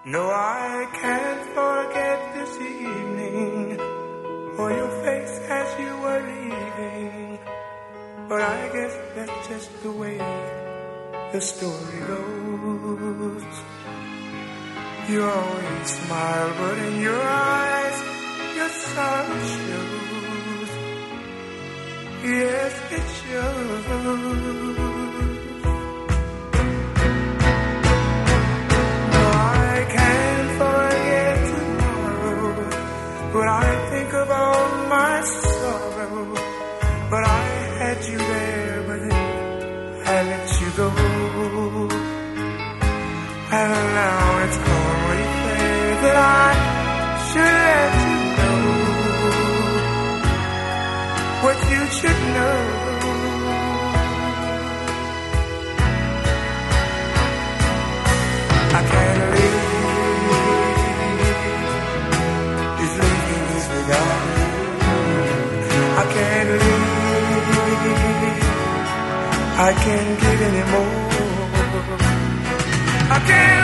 No, I can't forget this evening or your face as you were leaving. But I guess that's just the way the story goes. You always smile, but in your eyes your sorrow shows. Yes, it shows. But I think about my sorrow. But I had you there, but then I let you go. And now it's only fair that I should let you know what you should know. I can't leave. I can't leave. I can't give anymore. I can't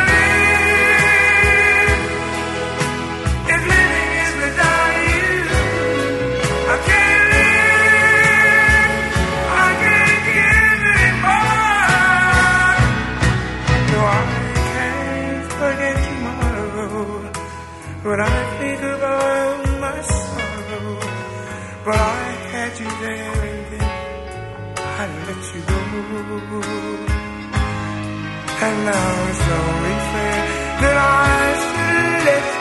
live if living is without you. I can't live. I can't give anymore. No, I can't forget tomorrow. But I think about my sorrow. But I had you there and then I let you go. And now it's only fair that I should let you go.